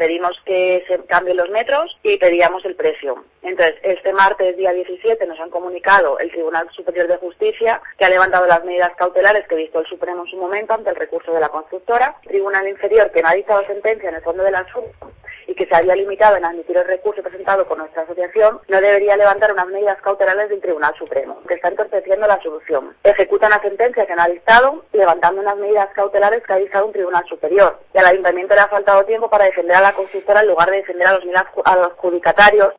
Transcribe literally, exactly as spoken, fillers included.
Pedimos que se cambien los metros y pedíamos el precio. Entonces, este martes, día diecisiete, nos han comunicado el Tribunal Superior de Justicia que ha levantado las medidas cautelares que dictó el Supremo en su momento ante el recurso de la constructora. El Tribunal Inferior, que no ha dictado sentencia en el fondo del asunto y que se había limitado en admitir el recurso presentado por nuestra asociación, no debería levantar unas medidas cautelares del Tribunal Supremo, que está entorpeciendo la solución. Ejecuta una sentencia que no ha dictado, levantando unas medidas cautelares que ha dictado un Tribunal Superior. Y al Ayuntamiento le ha faltado tiempo para defender a la constructora en lugar de defender a los, a los adjudicatarios.